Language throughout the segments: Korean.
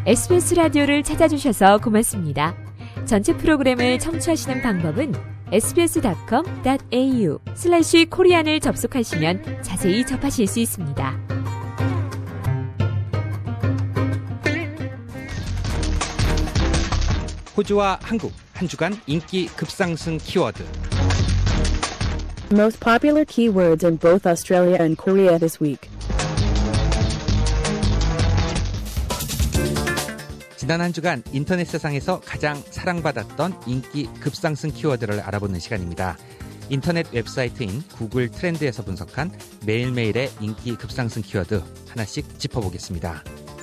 SBS 라디오를 찾아주셔서 고맙습니다. 전체 프로그램을 청취하시는 방법은 sbs.com.au/korean을 접속하시면 자세히 접하실 수 있습니다. 호주와 한국, 한 주간 인기 급상승 키워드. Most popular keywords in both Australia and Korea this week. 지난 한 주간 인터넷 세상에서 가장 사랑받았던 인기 급상승 키워드를 알아보는 시간입니다. 인터넷 웹사이트인 구글 트렌드에서 분석한 매일매일의 인기 급상승 키워드 하나씩 짚어보겠습니다.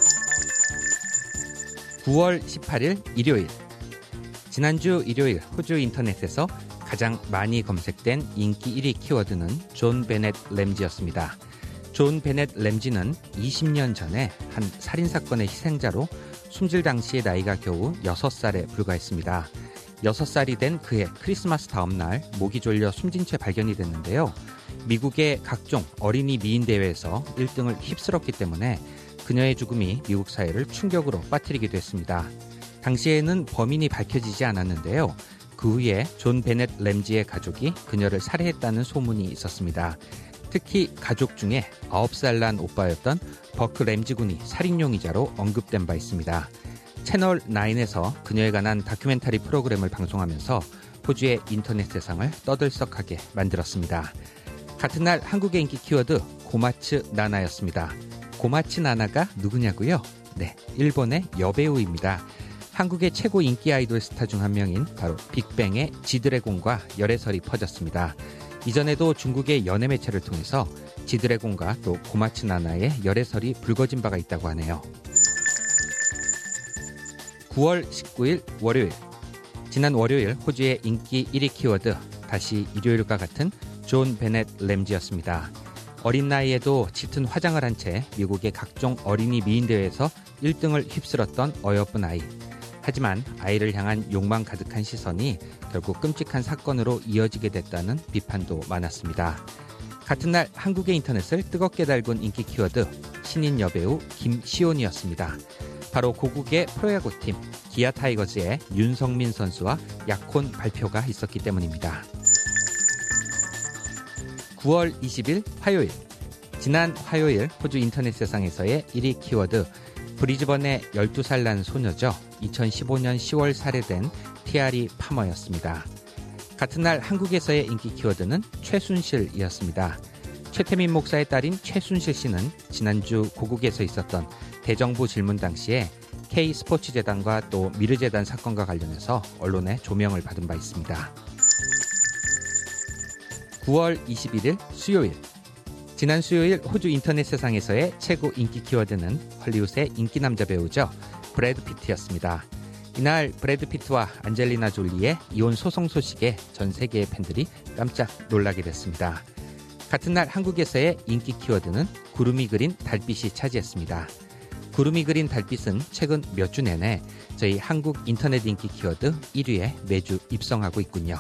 9월 18일 일요일. 지난주 일요일 호주 인터넷에서 가장 많이 검색된 인기 1위 키워드는 존 베넷 램지였습니다. 존 베넷 램지는 20년 전에 한 살인사건의 희생자로 숨질 당시의 나이가 겨우 6살에 불과했습니다. 6살이 된 그해 크리스마스 다음 날 목이 졸려 숨진 채 발견이 됐는데요. 미국의 각종 어린이 미인 대회에서 1등을 휩쓸었기 때문에 그녀의 죽음이 미국 사회를 충격으로 빠뜨리기도 했습니다. 당시에는 범인이 밝혀지지 않았는데요. 그 후에 존 베넷 램지의 가족이 그녀를 살해했다는 소문이 있었습니다. 특히 가족 중에 9살 난 오빠였던 버크 램지 군이 살인 용의자로 언급된 바 있습니다. 채널 9에서 그녀에 관한 다큐멘터리 프로그램을 방송하면서 호주의 인터넷 세상을 떠들썩하게 만들었습니다. 같은 날 한국의 인기 키워드 고마츠 나나였습니다. 고마츠 나나가 누구냐고요? 네, 일본의 여배우입니다. 한국의 최고 인기 아이돌 스타 중 한 명인 바로 빅뱅의 지드래곤과 열애설이 퍼졌습니다. 이전에도 중국의 연예 매체를 통해서 지드래곤과 또 고마츠 나나의 열애설이 불거진 바가 있다고 하네요. 9월 19일 월요일. 지난 월요일 호주의 인기 1위 키워드 다시 일요일과 같은 존 베넷 램지였습니다. 어린 나이에도 짙은 화장을 한 채 미국의 각종 어린이 미인 대회에서 1등을 휩쓸었던 어여쁜 아이. 하지만 아이를 향한 욕망 가득한 시선이 결국 끔찍한 사건으로 이어지게 됐다는 비판도 많았습니다. 같은 날 한국의 인터넷을 뜨겁게 달군 인기 키워드 신인 여배우 김시온이었습니다. 바로 고국의 프로야구팀 기아 타이거즈의 윤성민 선수와 약혼 발표가 있었기 때문입니다. 9월 20일 화요일. 지난 화요일 호주 인터넷 세상에서의 1위 키워드 브리즈번의 12살 난 소녀죠. 2015년 10월 살해된 티아리 파머였습니다. 같은 날 한국에서의 인기 키워드는 최순실이었습니다. 최태민 목사의 딸인 최순실 씨는 지난주 고국에서 있었던 대정부 질문 당시에 K스포츠재단과 또 미르재단 사건과 관련해서 언론의 조명을 받은 바 있습니다. 9월 21일 수요일. 지난 수요일 호주 인터넷 세상에서의 최고 인기 키워드는 헐리우드의 인기 남자 배우죠. 브래드 피트였습니다. 이날 브래드 피트와 안젤리나 졸리의 이혼 소송 소식에 전 세계의 팬들이 깜짝 놀라게 됐습니다. 같은 날 한국에서의 인기 키워드는 구름이 그린 달빛이 차지했습니다. 구름이 그린 달빛은 최근 몇 주 내내 저희 한국 인터넷 인기 키워드 1위에 매주 입성하고 있군요.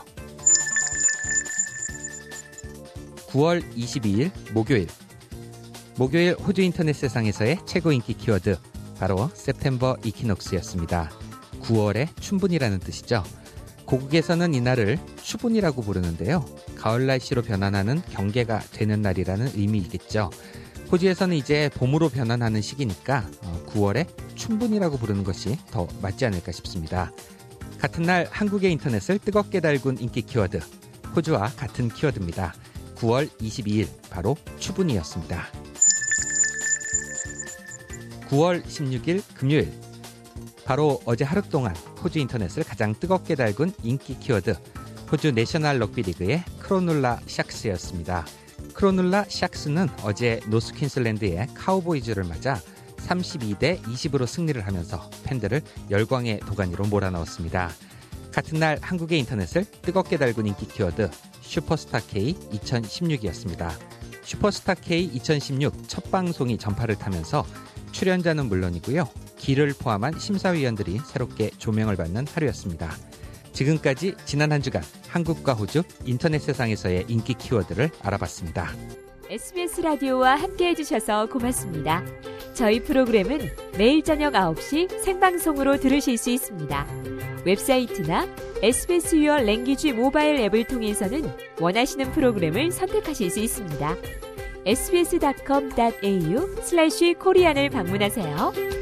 9월 22일 목요일. 목요일 호주 인터넷 세상에서의 최고 인기 키워드 바로 September Equinox였습니다. 9월의 춘분이라는 뜻이죠. 고국에서는 이날을 추분이라고 부르는데요. 가을 날씨로 변환하는 경계가 되는 날이라는 의미이겠죠. 호주에서는 이제 봄으로 변환하는 시기니까 9월에 춘분이라고 부르는 것이 더 맞지 않을까 싶습니다. 같은 날 한국의 인터넷을 뜨겁게 달군 인기 키워드 호주와 같은 키워드입니다. 9월 22일 바로 추분이었습니다. 9월 16일 금요일. 바로 어제 하루 동안 호주 인터넷을 가장 뜨겁게 달군 인기 키워드 호주 내셔널 럭비리그의 크로눌라 샥스였습니다. 크로눌라 샥스는 어제 노스 퀸슬랜드의 카우보이즈를 맞아 32대 20으로 승리를 하면서 팬들을 열광의 도가니로 몰아넣었습니다. 같은 날 한국의 인터넷을 뜨겁게 달군 인기 키워드 슈퍼스타 K 2016이었습니다. 슈퍼스타 K 2016 첫 방송이 전파를 타면서 출연자는 물론이고요. 기를 포함한 심사위원들이 새롭게 조명을 받는 하루였습니다. 지금까지 지난 한 주간 한국과 호주 인터넷 세상에서의 인기 키워드를 알아봤습니다. SBS 라디오와 함께해 주셔서 고맙습니다. 저희 프로그램은 매일 저녁 9시 생방송으로 들으실 수 있습니다. 웹사이트나 SBS Your Language 모바일 앱을 통해서는 원하시는 프로그램을 선택하실 수 있습니다. sbs.com.au/korean을 방문하세요.